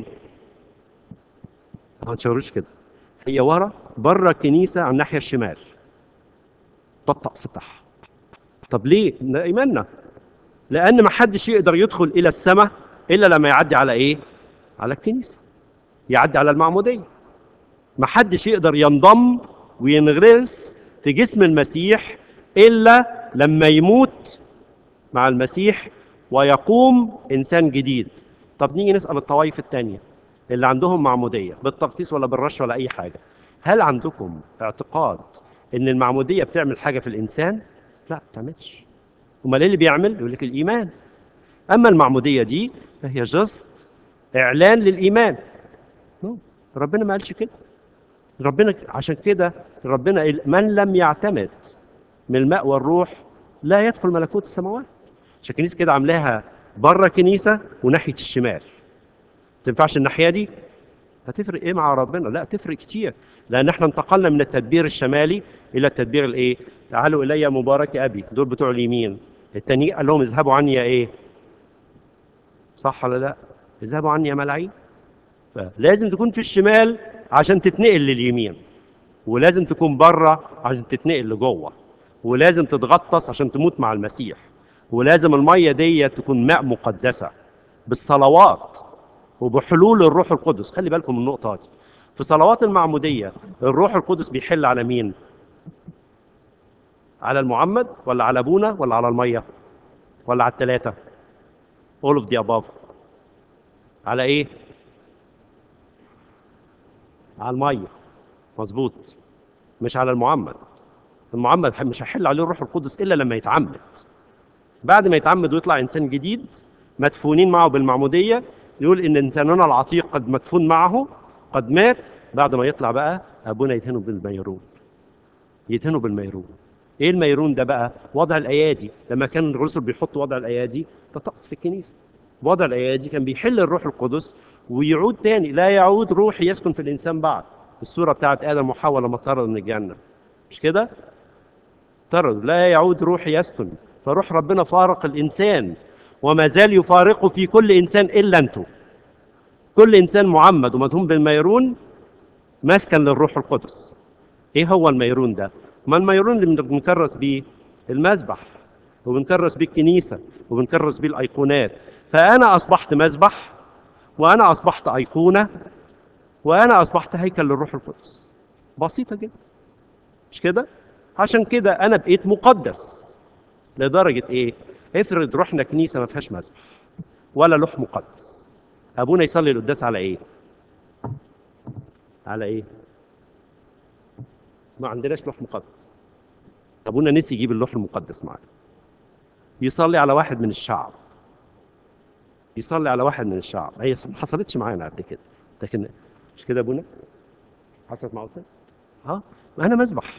ما تشاوروش كده. هي ورا بره الكنيسة على الناحية الشمال. ده الطقس بتاعها. طب ليه؟ ده إيماننا. لأن ما حدش يقدر يدخل إلى السماء إلا لما يعدي على إيه؟ على الكنيسة. يعدي على المعمودية. ما حدش يقدر ينضم وينغرس في جسم المسيح إلا لما يموت مع المسيح ويقوم إنسان جديد. طب نيجي نسأل الطوائف التانية اللي عندهم معمودية بالتغطيس ولا بالرش ولا أي حاجة. هل عندكم اعتقاد إن المعمودية بتعمل حاجة في الإنسان؟ لا، ما بتعملش. أمال إيه اللي بيعمل؟ يقول لك الإيمان. أما المعمودية دي فهي جست إعلان للإيمان. ربنا ما قالش كده. ربنا عشان كده ربنا قال من لم يعتمد من الماء والروح لا يدخل ملكوت السماوات. عشان الكنيسه كده عاملاها بره كنيسه وناحيه الشمال. ما تنفعش الناحيه دي. هتفرق ايه مع ربنا؟ لا، تفرق كتير. لان احنا انتقلنا من التدبير الشمالي الى التدبير الايه؟ تعالوا الي مبارك ابي. دول بتوع اليمين. التاني قال لهم اذهبوا عني يا ايه؟ صح ولا لا؟ اذهبوا عني يا ملاعين. فلازم تكون في الشمال عشان تتنقل لليمين، ولازم تكون بره عشان تتنقل لجوه، ولازم تتغطس عشان تموت مع المسيح، ولازم الميه دي تكون ماء مقدسه بالصلوات وبحلول الروح القدس. خلي بالكم من النقطه دي. في صلوات المعموديه الروح القدس بيحل على مين؟ على المعمد ولا على ابونا ولا على الميه ولا على الثلاثه؟ all of the above. على ايه؟ على الميه. مظبوط. مش على المعمد. المعمد مش هيحل عليه الروح القدس الا لما يتعمد. بعد ما يتعمد ويطلع انسان جديد مدفونين معه بالمعموديه، يقول ان انساننا العتيق قد مدفون معه قد مات. بعد ما يطلع بقى ابونا يدهنه بالميرون. يدهنه بالميرون. ايه الميرون ده بقى؟ وضع الايادي. لما كان الرسل بيحطوا وضع الايادي ده طقس في الكنيسه. وضع الايادي كان بيحل الروح القدس ويعود تاني. لا يعود روح يسكن في الانسان بعد. الصوره بتاعت ادم وحواء لما طردوا من الجنه. مش كده؟ طرد. لا يعود روح يسكن. فروح ربنا فارق الانسان وما زال يفارق في كل إنسان إلا أنتم. كل إنسان معمد ومدهون بالميرون مسكن للروح القدس. إيه هو الميرون ده؟ ما الميرون اللي بنكرس بيه المذبح، وبنكرس بيه الكنيسة، وبنكرس بيه الأيقونات. فأنا أصبحت مذبح، وأنا أصبحت أيقونة، وأنا أصبحت هيكل للروح القدس. بسيطة جدا، مش كده؟ عشان كده أنا بقيت مقدس. لدرجة إيه؟ افرض رحنا كنيسة ما فيهاش مذبح ولا لوح مقدس، أبونا يصلي القداس على إيه؟ على إيه؟ ما عندناش لوح مقدس. أبونا نسي يجيب اللوح المقدس معاه. يصلي على واحد من الشعب. يصلي على واحد من الشعب. هي ما حصلتش معانا قبل كده، لكن مش كده أبونا؟ حصلت معاك؟ اه، ما أنا مذبح.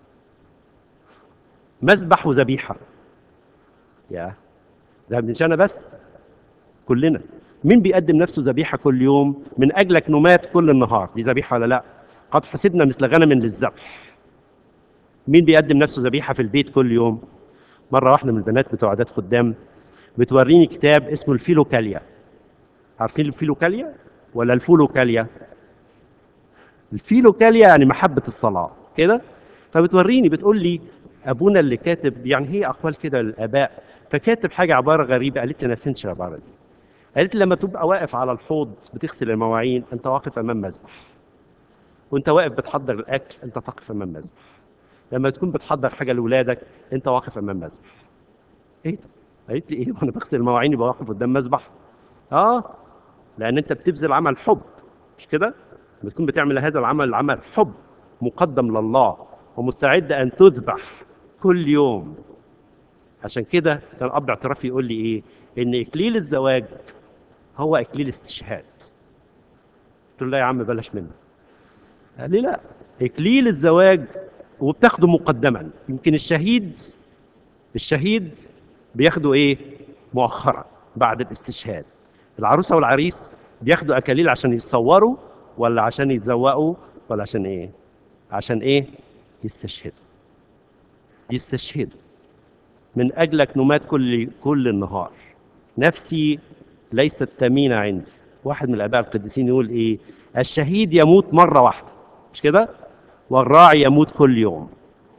مذبح وذبيحة. يا ده مش أنا بس، كلنا. مين بيقدم نفسه ذبيحة كل يوم؟ من أجلك نمات كل النهار، دي ذبيحة ولا لا؟ قد حسبنا مثل غنم للذبح. مين بيقدم نفسه ذبيحة في البيت كل يوم؟ مرة واحدة من البنات بتوع عادات خدام بتوريني كتاب اسمه الفيلوكاليا. عارفين الفيلوكاليا ولا الفولوكاليا؟ الفيلوكاليا يعني محبة الصلاة كده. فبتوريني بتقول لي أبونا اللي كاتب، يعني هي أقوال كده للآباء، فكاتب حاجة عبارة غريبة. قالت لي أنا فهمتش العبارة دي. قالت لي لما تبقى واقف على الحوض بتغسل المواعين أنت واقف أمام مذبح، وأنت واقف بتحضر الأكل أنت تقف أمام مذبح، لما تكون بتحضر حاجة لأولادك أنت واقف أمام مذبح. إيه ده؟ قالت لي إيه وأنا بغسل المواعين يبقى واقف قدام مذبح؟ آه، لأن أنت بتبذل عمل حب، مش كده؟ لما تكون بتعمل هذا العمل عمل حب مقدم لله ومستعد أن تذبح كل يوم. عشان كده كان أب اعترافي يقول لي إيه؟ إن إكليل الزواج هو إكليل استشهاد. قلت له لا يا عم بلاش منه. قال لي لا، إكليل الزواج وبتاخده مقدما. يمكن الشهيد الشهيد بياخدوا إيه؟ مؤخرا بعد الاستشهاد. العروسة والعريس بياخدوا أكاليل عشان يتصوروا، ولا عشان يتزوقوا، ولا عشان إيه؟ عشان إيه؟ يستشهدوا. يستشهدوا من أجلك نمات كل كل النهار. نفسي ليست ثمينة عندي. واحد من الآباء القديسين يقول إيه؟ الشهيد يموت مرة واحدة، مش كده؟ والراعي يموت كل يوم.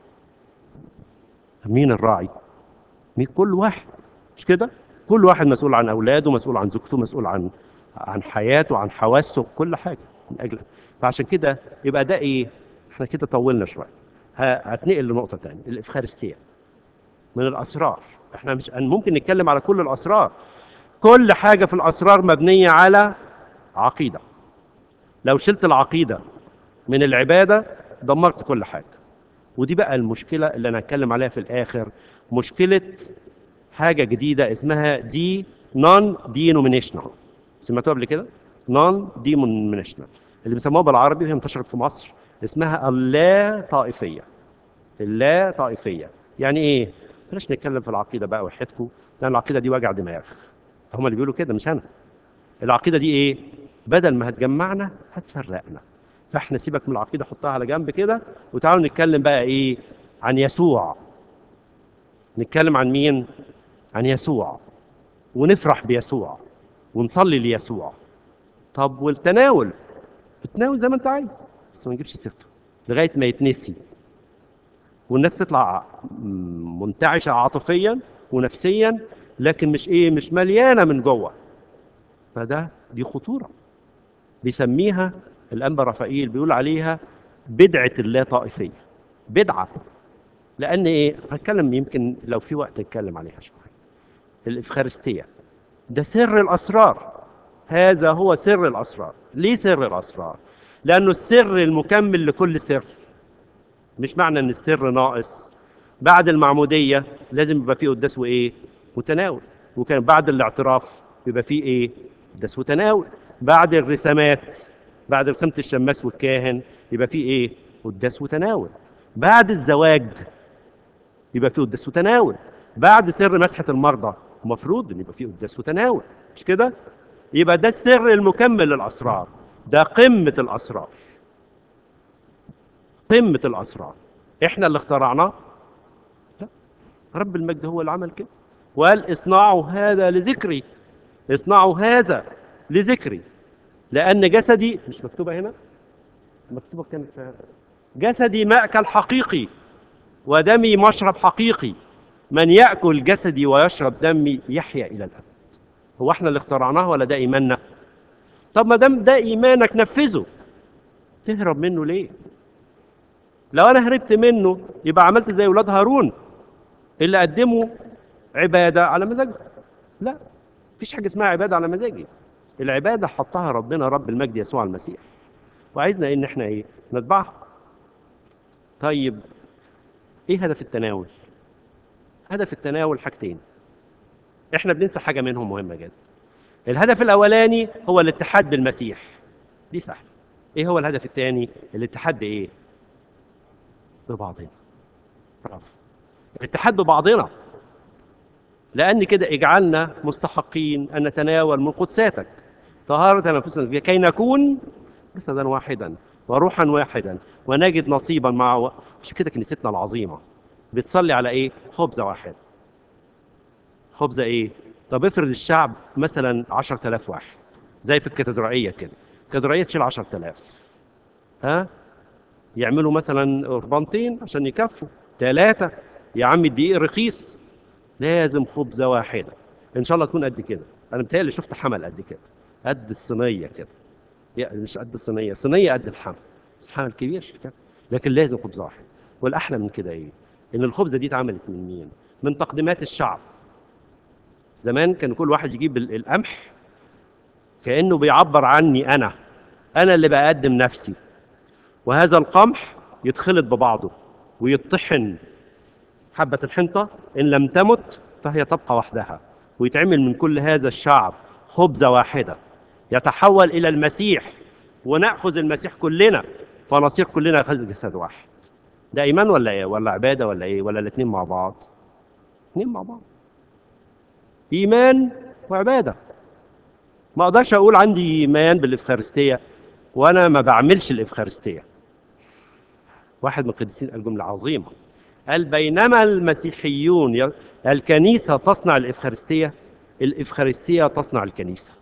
مين الراعي؟ مين؟ كل واحد، مش كده؟ كل واحد مسؤول عن أولاده، مسؤول عن زوجته، مسؤول عن عن حياته، عن حواسه، كل حاجة من أجلك. فعشان كده يبقى ده إيه؟ إحنا كده طولنا شوية. هتنقل لنقطة تانية، الإفخارستية من الأسرار. إحنا مش ممكن نتكلم على كل الأسرار. كل حاجة في الأسرار مبنية على عقيدة. لو شلت العقيدة من العبادة دمرت كل حاجة. ودي بقى المشكلة اللي أنا هتكلم عليها في الآخر. مشكلة حاجة جديدة اسمها دي نون دينومينيشنال. سمعتوها قبل كده؟ نون دينومينيشنال، اللي بيسموها بالعربي وهي انتشرت في مصر اسمها اللا طائفية. اللا طائفية يعني إيه؟ بلاش نتكلم في العقيدة بقى وحياتكم، لأن العقيدة دي وجع دماغ. هم اللي بيقولوا كده مش أنا. العقيدة دي إيه؟ بدل ما هتجمعنا هتفرقنا. فإحنا سيبك من العقيدة، حطها على جنب كده، وتعالوا نتكلم بقى إيه؟ عن يسوع. نتكلم عن مين؟ عن يسوع، ونفرح بيسوع، ونصلي ليسوع. طب والتناول؟ التناول زي ما أنت عايز، بس ما نجيبش سيرته لغاية ما يتنسي، والناس تطلع منتعشة عاطفيا ونفسيا، لكن مش إيه؟ مش مليانة من جوه. فده دي خطورة. بيسميها الأنبا رفائيل بيقول عليها بدعة اللا طائفية. بدعة. لأن إيه؟ هتكلم يمكن لو في وقت نتكلم عليها شوية. الإفخارستية ده سر الأسرار. هذا هو سر الأسرار. ليه سر الأسرار؟ لأنه السر المكمل لكل سر. مش معنى إن السر ناقص. بعد المعمودية لازم يبقى فيه قداس وإيه؟ وتناول. وكان بعد الاعتراف يبقى فيه إيه؟ قداس وتناول. بعد الرسامات، بعد رسامة الشماس والكاهن يبقى فيه إيه؟ قداس وتناول. بعد الزواج يبقى فيه قداس وتناول. بعد سر مسحة المرضى المفروض إن يبقى فيه قداس وتناول، مش كده؟ يبقى ده السر المكمل للأسرار. ده قمة الأسرار. قمة الأسرار. إحنا اللي اخترعناه؟ لا، رب المجد هو اللي عمل كده. وقال اصنعوا هذا لذكري، اصنعوا هذا لذكري، لأن جسدي، مش مكتوبة هنا، مكتوبة كانت في، جسدي مأكل حقيقي ودمي مشرب حقيقي، من يأكل جسدي ويشرب دمي يحيا إلى الأبد. هو احنا اللي اخترعناه ولا ده إيماننا؟ طب ما دام ده إيمانك نفذه، تهرب منه ليه؟ لو أنا هربت منه يبقى عملت زي ولاد هارون اللي قدموا عبادة على مزاجهم. لا، مفيش حاجة اسمها عبادة على مزاجي. العبادة حطها ربنا رب المجد يسوع المسيح، وعايزنا ان احنا ايه؟ نتبعها. طيب ايه هدف التناول؟ هدف التناول حاجتين، احنا بننسى حاجة منهم مهمة جدا. الهدف الاولاني هو الاتحاد بالمسيح، دي سهلة. ايه هو الهدف الثاني؟ الاتحاد بايه؟ ببعضنا. برافو، الاتحاد ببعضنا. لأن كده اجعلنا مستحقين أن نتناول من قدساتك طهارة أنفسنا لكي نكون جسدا واحدا وروحا واحدا ونجد نصيبا مع. مش كده كنيستنا العظيمة بتصلي على إيه؟ خبزة واحدة. خبزة إيه؟ طب افرض الشعب مثلا عشرة آلاف واحد زي في الكاتدرائية كده، الكاتدرائية تشيل عشرة آلاف، ها؟ يعملوا مثلا قربانتين عشان يكفوا ثلاثة. يا عم الدقيق رخيص، لازم خبزة واحدة إن شاء الله تكون قد كده. أنا متهيألي شفت حمل قد كده، قد الصينية كده، يعني مش قد الصينية، صينية قد الحمل، بس حمل كبير كده، لكن لازم خبزة واحدة. والأحلى من كده إيه؟ إن الخبزة دي اتعملت من مين؟ من تقديمات الشعب. زمان كان كل واحد يجيب ال- القمح كأنه بيعبر عني أنا، أنا اللي بقدم نفسي، وهذا القمح يتخلط ببعضه ويطحن. حبة الحنطة إن لم تمت فهي تبقى وحدها، ويتعمل من كل هذا الشعب خبزة واحدة يتحول إلى المسيح، ونأخذ المسيح كلنا فنصير كلنا خز جسد واحد. ده إيمان ولا إيه؟ ولا عبادة ولا إيه؟ ولا الاتنين مع بعض؟ اتنين مع بعض، إيمان وعبادة. ما أقدرش أقول عندي إيمان بالإفخارستية وأنا ما بعملش الإفخارستية. واحد من القديسين قال جملة عظيمة، قال بينما المسيحيون ي- الكنيسة تصنع الإفخارستية، الإفخارستية تصنع الكنيسة.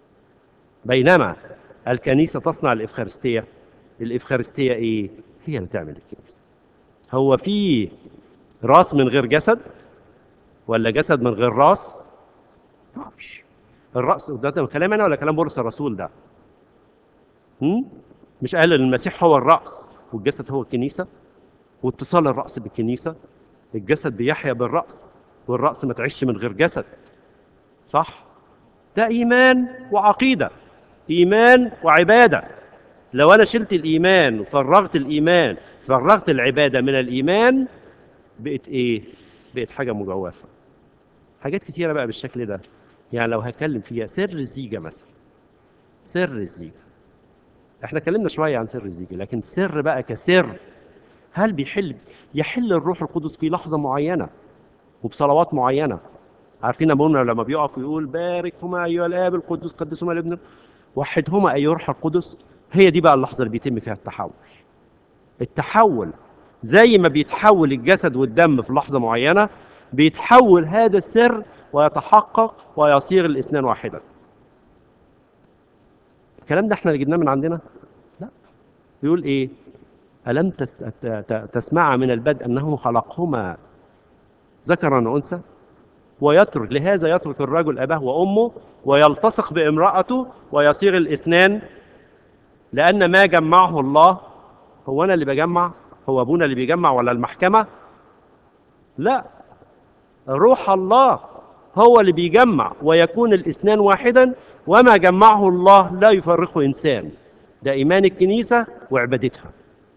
بينما الكنيسة تصنع الإفخارستية، الإفخارستية إيه؟ هي اللي تعمل الكنيسة. هو في راس من غير جسد ولا جسد من غير راس؟ معرفش. الرأس ده كلام أنا ولا كلام بولس الرسول ده؟ هم؟ مش قال إن المسيح هو الرأس والجسد هو الكنيسة، واتصال الرأس بالكنيسة، الجسد بيحيا بالرأس والرأس ما تعيش من غير جسد، صح؟ ده إيمان وعقيدة، إيمان وعبادة. لو أنا شلت الإيمان وفرغت الإيمان، فرغت العبادة من الإيمان، بقت إيه؟ بقت حاجة مجوفة. حاجات كتيرة بقى بالشكل ده. يعني لو هتكلم فيها سر الزيجة مثلا، سر الزيجة، احنا اتكلمنا شوية عن سر الزيجة، لكن السر بقى كسر، هل بيحل يحل الروح القدس في لحظة معينة وبصلوات معينة؟ عارفين ابونا لما بيقف ويقول باركهما ايها الاب القدوس قدسهما الابن وحدهما ايها الروح القدس، هي دي بقى اللحظه اللي بيتم فيها التحول. التحول زي ما بيتحول الجسد والدم في لحظه معينه، بيتحول هذا السر ويتحقق ويصير الاثنان واحدا. الكلام ده احنا اللي جبناه من عندنا؟ لا. بيقول ايه؟ الم تس... ت- ت- تسمع من البدء انه خلقهما ذكرا وانثى، ويترك لهذا يترك الرجل أباه وأمه ويلتصق بامرأته ويصير الاثنان. لأن ما جمعه الله، هو أنا اللي بجمع؟ هو أبونا اللي بيجمع ولا المحكمة؟ لا، روح الله هو اللي بيجمع ويكون الاثنان واحدا، وما جمعه الله لا يفرقه إنسان. ده إيمان الكنيسة وعبادتها،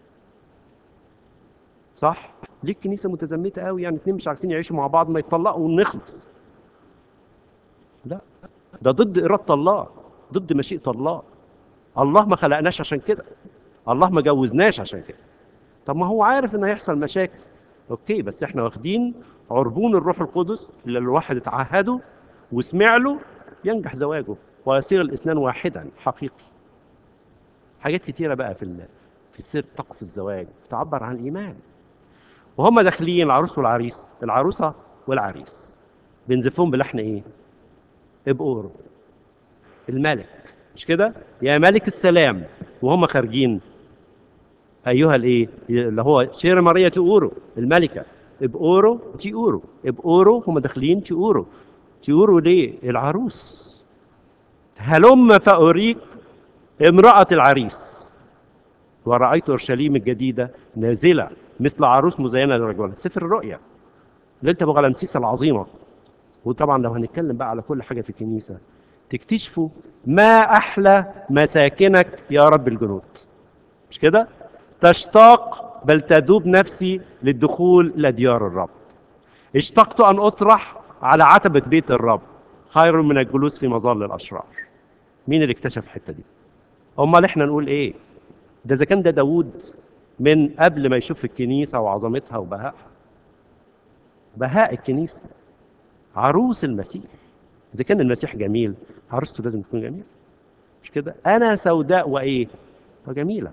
صح؟ ليه الكنيسة متزمتة قوي؟ يعني اتنين مش عارفين يعيشوا مع بعض ما يتطلقوا ونخلص؟ لا، ده ضد إرادة الله، ضد مشيئة الله. الله ما خلقناش عشان كده، الله ما جوزناش عشان كده. طب ما هو عارف ان هيحصل مشاكل، اوكي، بس احنا واخدين عربون الروح القدس اللي الواحد اتعهده وسمع له، ينجح زواجه ويصير الاثنان واحدا حقيقي. حاجات كتيره بقى في ال... في سر طقس الزواج تعبر عن الايمان. وهم داخلين العروس والعريس، العروسه والعريس، بنزفهم بلحن ايه؟ ابقور الملك، مش كده؟ يا ملك السلام. وهم خارجين ايها الايه اللي هو شير ماريا تيورو الملكه، ابقورو تيورو، ابقورو هم داخلين تيورو. تيورو ليه؟ العروس. هلم فأريك امرأة العريس، ورأيت أورشليم الجديدة نازلة مثل عروس مزينة لرجل. سفر الرؤيا، ليلة أبو غلمسيس العظيمة. وطبعا لو هنتكلم بقى على كل حاجة في الكنيسة تكتشفوا ما أحلى مساكنك يا رب الجنود، مش كده؟ تشتاق بل تذوب نفسي للدخول إلى ديار الرب. اشتقت أن أطرح على عتبة بيت الرب، خير من الجلوس في مظل الأشرار. مين اللي اكتشف الحتة دي؟ أمال إحنا نقول إيه؟ ده إذا كان ده داوود من قبل ما يشوف الكنيسة وعظمتها وبهائها. بهاء الكنيسة عروس المسيح. إذا كان المسيح جميل عروسته لازم تكون جميلة، مش كده؟ أنا سوداء وإيه؟ وجميلة.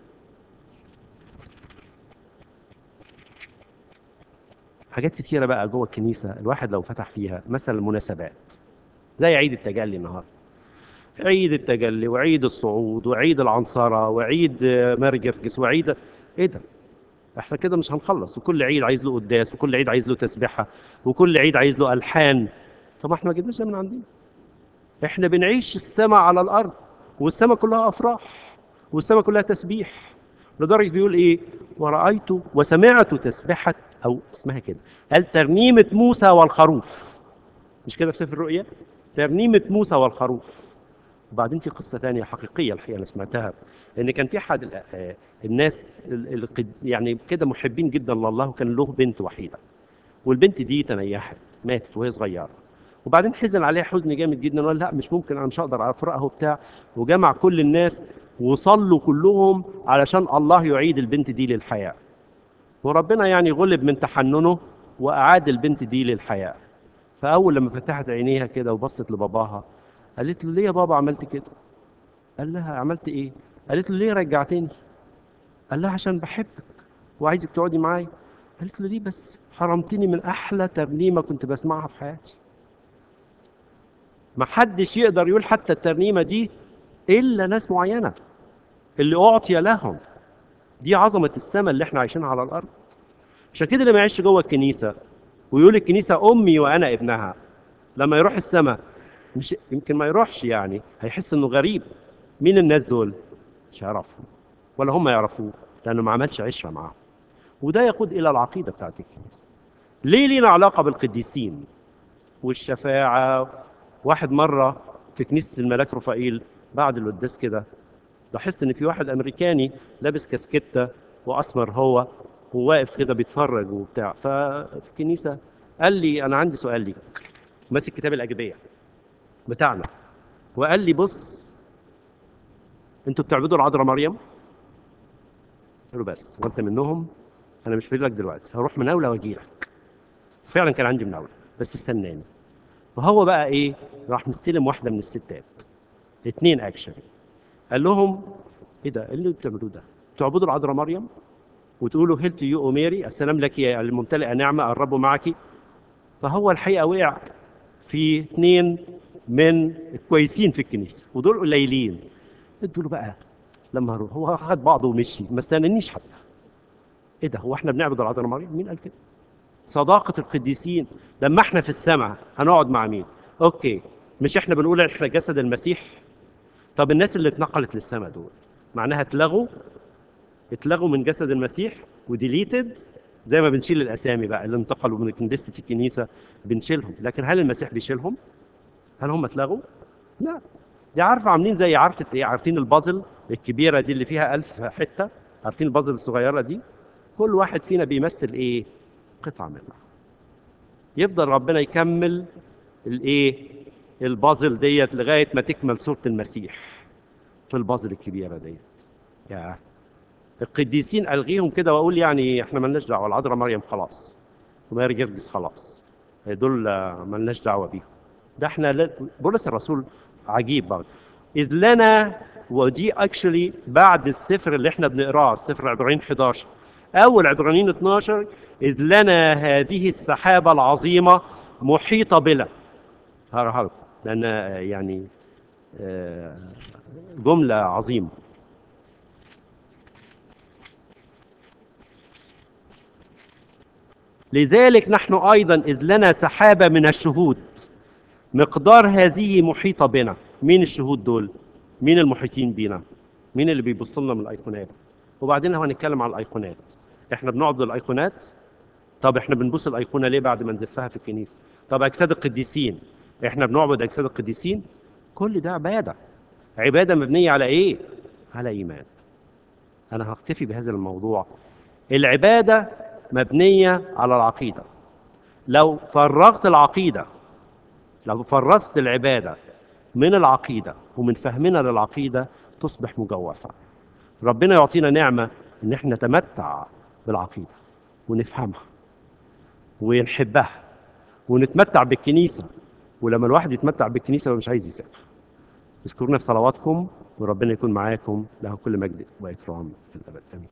حاجات كتيرة بقى جوه الكنيسة الواحد لو فتح فيها، مثلا المناسبات زي عيد التجلي النهارده. عيد التجلي وعيد الصعود وعيد العنصرة وعيد ماري جرجس وعيد ايه ده؟ احنا كده مش هنخلص، وكل عيد عايز له قداس، وكل عيد عايز له تسبيحة، وكل عيد عايز له ألحان. طب احنا ما جبناش ده من عندنا. احنا بنعيش السماء على الأرض، والسماء كلها أفراح، والسماء كلها تسبيح. لدرجة بيقول ايه؟ ورأيت وسمعت تسبيحة، او اسمها كده، قال ترنيمة موسى والخروف. مش كده في سفر الرؤيا؟ ترنيمة موسى والخروف. وبعدين في قصة تانية حقيقية الحقيقة أنا سمعتها، إن كان في أحد الناس يعني كده محبين جدا لله، وكان له بنت وحيدة، والبنت دي تنيحت ماتت وهي صغيرة. وبعدين حزن عليها حزن جامد جدا وقال لا مش ممكن، أنا مش هقدر أفرقها وبتاع. وجمع كل الناس وصلوا كلهم علشان الله يعيد البنت دي للحياة. وربنا يعني غلب من تحننه وأعاد البنت دي للحياة. فأول لما فتحت عينيها كده وبصت لباباها قالت له ليه يا بابا عملت كده؟ قال لها عملت ايه؟ قالت له ليه رجعتني؟ قال لها عشان بحبك وعايزك تقعدي معايا. قالت له ليه بس؟ حرمتني من احلى ترنيمه كنت بسمعها في حياتي. ما حدش يقدر يقول حتى الترنيمه دي الا ناس معينه اللي اعطي لهم. دي عظمه السماء اللي احنا عايشينها على الارض. عشان كده اللي ما يعيش جوه الكنيسه ويقول الكنيسه امي وانا ابنها، لما يروح السماء مش يمكن ما يروحش، يعني هيحس انه غريب. مين الناس دول؟ مش هيعرفهم ولا هم يعرفوه، لانه ما عملش عشره معاهم. وده يقود الى العقيده بتاعت الكنيسه. ليه لينا علاقه بالقديسين والشفاعه؟ واحد مره في كنيسه الملاك رفائيل بعد القداس كده لاحظت ان في واحد امريكاني لابس كاسكته واسمر هو، وواقف كده بيتفرج وبتاع. ففي الكنيسه قال لي انا عندي سؤال ليك، ماسك كتاب الاجبيه بتاعنا، وقال لي بص انتوا بتعبدوا العذراء مريم؟ قلت له بس وانت منهم؟ انا مش فاضي لك دلوقتي، هروح مناوله واجي لك. فعلا كان عندي مناوله بس استناني. وهو بقى ايه؟ راح مستلم واحده من الستات، اتنين اكشن. قال لهم ايه ده؟ ايه اللي بتعملوه ده؟ بتعبدوا العذراء مريم وتقولوا هيل تو يو او ميري، السلام لك يا الممتلئه نعمه الرب معك. فهو الحقيقه وقع في اتنين من الكويسين في الكنيسه، ودول قليلين. ادوا له بقى لما هروح. هو خد بعضه ومشي، ما استنانيش حتى. ايه ده؟ هو احنا بنعبد العذراء مريم؟ مين قال كده؟ صداقة القديسين. لما احنا في السماء هنقعد مع مين؟ اوكي، مش احنا بنقول احنا جسد المسيح؟ طب الناس اللي اتنقلت للسماء دول معناها اتلغوا اتلغوا من جسد المسيح وديليتد، زي ما بنشيل الاسامي بقى اللي انتقلوا من كنيسة الكنيسة بنشيلهم. لكن هل المسيح بيشيلهم؟ هل هم اتلغوا؟ لا. دي عارفة عاملين زي عارفة ايه؟ عارفين البازل الكبيرة دي اللي فيها ألف حتة؟ عارفين البازل الصغيرة دي؟ كل واحد فينا بيمثل ايه؟ قطعة منها. يفضل ربنا يكمل الايه؟ البازل ديت لغايه ما تكمل صوره المسيح في البازل الكبيره ديت. يا القديسين الغيهم كده واقول يعني احنا مالناش دعوه، العذراء مريم خلاص وماري جرجس خلاص، دول مالناش دعوه بيهم. ده احنا ل... بولس الرسول عجيب برضه، اذ لنا، ودي اكشلي بعد السفر اللي احنا بنقراه السفر عبرانيين حداشر، اول عبرانيين اتناشر، اذ لنا هذه السحابه العظيمه محيطه بنا. هقراها لكم لان يعني آه، جمله عظيمه. لذلك نحن ايضا اذ لنا سحابه من الشهود مقدار هذه محيطه بنا. مين الشهود دول؟ مين المحيطين بينا؟ مين اللي بيبصوا لنا من الايقونات؟ وبعدين هنتكلم على الايقونات. احنا بنعبد الايقونات. طب احنا بنبوس الايقونه ليه بعد ما نزفها في الكنيسه؟ طب اجساد القديسين، احنا بنعبد اجساد القديسين. كل ده عباده. عباده مبنيه على ايه؟ على ايمان. انا هكتفي بهذا الموضوع. العباده مبنيه على العقيده. لو فرغت العقيده، لو فرغت العباده من العقيده ومن فهمنا للعقيده تصبح مجوفه. ربنا يعطينا نعمه ان احنا نتمتع بالعقيده ونفهمها ونحبها ونتمتع بالكنيسه. ولما الواحد يتمتع بالكنيسه هو مش عايز يسيبها. اذكرونا في صلواتكم وربنا يكون معاكم. له كل مجد واكرام في الابد. امين.